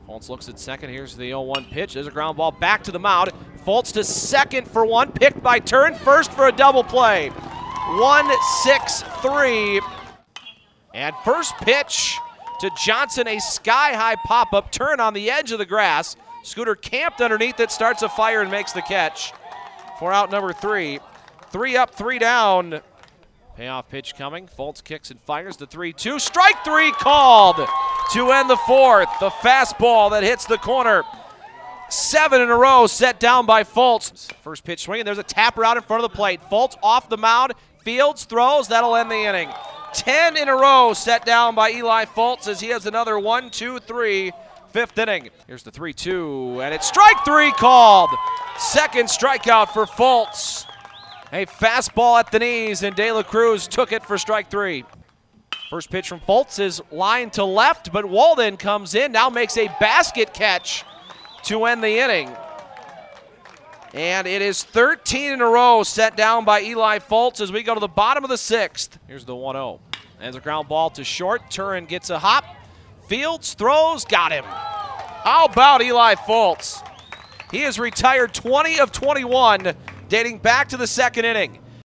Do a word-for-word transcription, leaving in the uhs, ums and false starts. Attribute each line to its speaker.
Speaker 1: Fultz looks at second. Here's the oh one pitch. There's a ground ball back to the mound. Fultz to second for one. Picked by Turn. First for a double play. one six three. And first pitch to Johnson, a sky-high pop-up. Turn on the edge of the grass. Scooter camped underneath it, starts a fire and makes the catch for out number three. Three up, three down. Payoff pitch coming. Fultz kicks and fires the three two. Strike three called to end the fourth. The fastball that hits the corner. Seven in a row set down by Fultz. First pitch swinging. There's a tapper out in front of the plate. Fultz off the mound. Fields throws. That'll end the inning. Ten in a row set down by Eli Fultz as he has another one, two, three, fifth inning. Here's the three two, and it's strike three called. Second strikeout for Fultz. A fastball at the knees, and De La Cruz took it for strike three. First pitch from Fultz is line to left, but Walden comes in, now makes a basket catch to end the inning. And it is thirteen in a row set down by Eli Fultz as we go to the bottom of the sixth. Here's the one oh. There's a ground ball to short. Turin gets a hop. Fields throws, got him. How about Eli Fultz? He has retired twenty of twenty-one, dating back to the second inning.